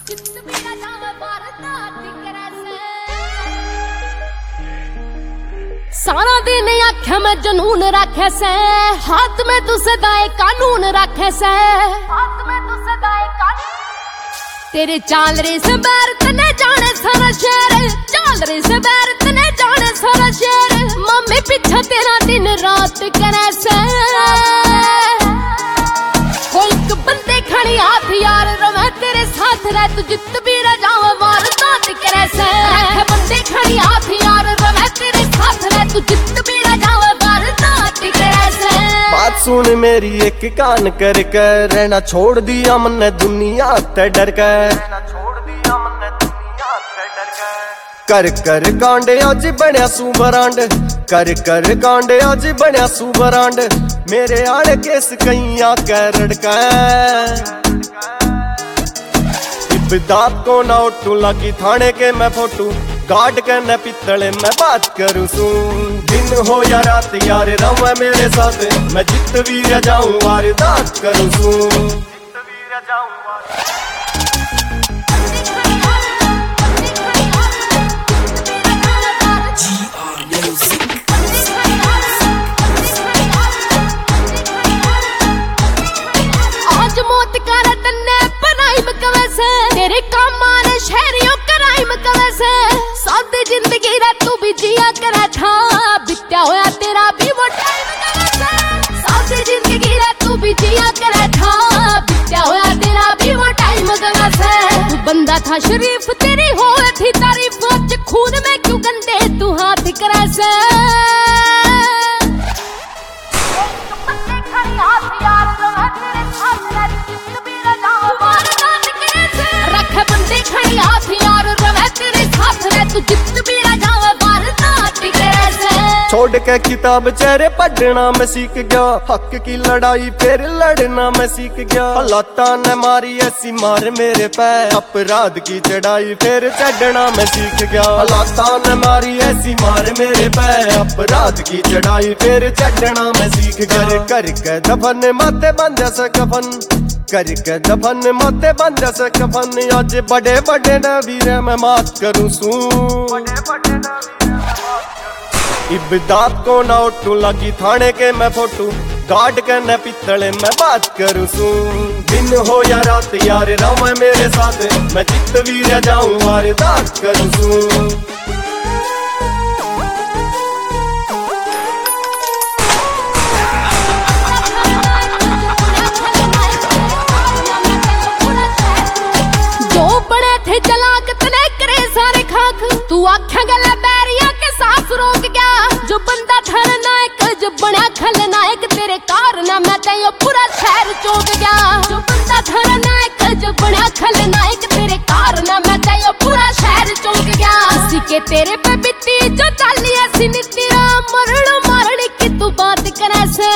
सारा दिन आख्या मैं जनून रखे से, हाथ में तू सदाए कानून रखे से, हाथ में तू सदाए कानून। तेरे चाल रे से बैर तने जाने सारा शहर, चाल रे से बैर तने जाने सारा शहर। मम्मी पीछा तेरा दिन रात करे से, कोई एक बंदे खड़ी हाथ यार रवे तेरे साथ रह, तू जित भी रह जावे वारदात करे से। बंदे खड़ी हाथ यार रवे तेरे साथ रह, तू जित भी रह जावे वारदात करे से। बात सुन मेरी एक कान कर कर, रहना छोड़ दिया मन दुनिया ते डर कर, कर कर कांडे अज बनया सुबरांड, कर कर कांडे अज बनया सुबरांड। मेरे आड़े केस कईया कैरड़ का इब्दात को ना उठू लगी थाने के मैं फोटू, गार्ड के न पित्तले मैं बात करूँ सू। दिन हो या रात यार रहो मेरे साथ, मैं जित भी रह जाऊं वारदात करूँ सू। आज मौत कर तन्ने बनाई मकवे से, तेरे काम आने शहरियों कराई मकवे से। सादी जिंदगी रे तू भी जिया करे था, बित्या होया तेरा भी वो टाइम करे से। सादी जिंदगी रे तू भी जिया करे था, बित्या होया तेरा भी वो टाइम करे से। तू बंदा था शरीफ तेरी हो थी तारीफ, आज खून में क्यों गंदे तू हाथ करे से। छोड़ के किताब चेहरे पढ़ना मैं सीख गया, हक की लड़ाई फिर लड़ना मैं सीख गया। हालात ने मारी ऐसी मार मेरे पे, अपराध की चढ़ाई फिर चढ़ना मैं सीख गया। हालात ने मारी ऐसी मार मेरे पे, अपराध की चढ़ाई फिर चढ़ना मैं सीख गया। कर के दफन माथे बंद से कफन, कर के दफन माथे बंद से कफन। आज बड़े बड़े नबीर मैं माफ करूँ सू। इब्दात को ना उठू लगी थाने के मैं फोटू, गार्ड के न पित्तले मैं बात करूँ सू। दिन हो या रात यार रहो मेरे साथ, मैं जित भी रह जाऊं वारदात करूँ सू। जो बड़े थे चलाक तने करे सारे खाक, तू आख्या गला बैरिया के साथ रोक गया। जो बंदा था नायक जो बना खलनायक, तेरे कारण मैं तेयो पूरा शहर चौंक गया। जो बंदा था नायक जो बना खलनायक, तेरे कारण मैं तेयो पूरा शहर चौंक गया। किसी के तेरे पे बीती जो चाली ऐसी नीति, मरण मारने की तू बात करे से।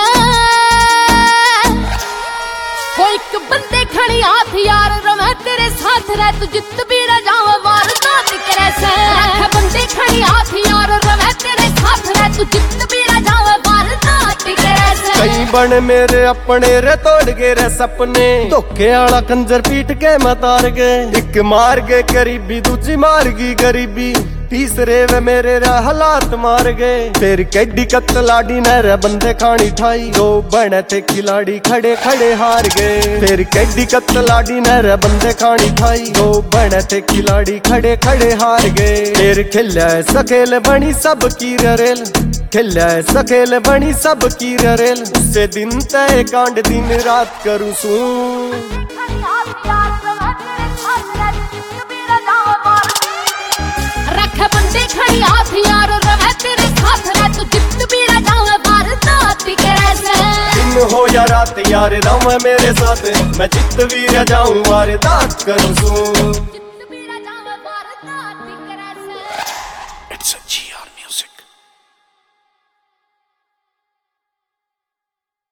कोई एक बंदे खड़ी हाथ यार रवे तेरे साथ रह, तू जित भी रह जावे वारदात करे से। बंदे खड़ी हाथ यार रवे तेरे साथ रह, तू जित भी रह जावे वारदात करे से। कई बन मेरे अपने रे तोड़ गए रे सपने, धोखे आला कंजर पीट के मैं तार गए। एक मार गए करीबी दूजी मार गई गरीबी, तीसरे वे मेरे रे हालात मार गए। तेरी कैडी कतलाड़ी न रे बंदे खानी ठाई, दो बने थे खिलाड़ी खड़े खड़े हार गए। तेरी कैडी कतलाड़ी न रे बंदे खानी ठाई, दो बने थे खिलाड़ी खड़े खड़े हार गए। तेरे खिला सखेल बनी सब की रेल, खिला सखेल बनी सब की रेल। उससे दिन तय कांड दिन रात करूँ सू। बंदे खड़ी हाथ यार रवे तेरे साथ रह, तू जित भी रह जावे वारदात करे से। दिन हो या रात यार रहो मेरे साथ, मैं जित भी रह जाऊं वारदात करूँ सू।